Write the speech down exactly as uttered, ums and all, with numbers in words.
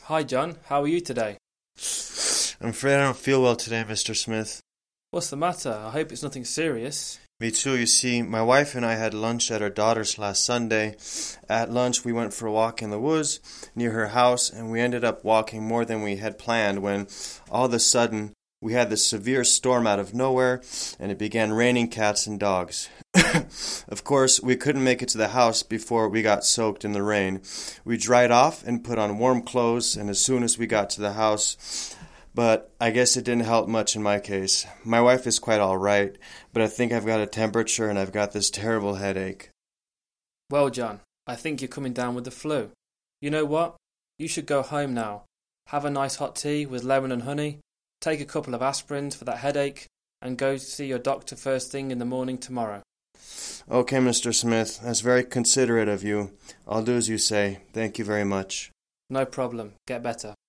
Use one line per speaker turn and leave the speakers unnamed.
Hi, John. How are you today?
I'm afraid I don't feel well today, Mister Smith.
What's the matter? I hope it's nothing serious.
Me too. You see, my wife and I had lunch at our daughter's last Sunday. At lunch, we went for a walk in the woods near her house, and we ended up walking more than we had planned when, all of a sudden, we had this severe storm out of nowhere, and it began raining cats and dogs. Of course, we couldn't make it to the house before we got soaked in the rain. We dried off and put on warm clothes, and as soon as we got to the house... But I guess it didn't help much in my case. My wife is quite all right, but I think I've got a temperature and I've got this terrible headache.
Well, John, I think you're coming down with the flu. You know what? You should go home now. Have a nice hot tea with lemon and honey, take a couple of aspirins for that headache, and go see your doctor first thing in the morning tomorrow.
Okay, Mister Smith, that's very considerate of you. I'll do as you say. Thank you very much.
No problem. Get better.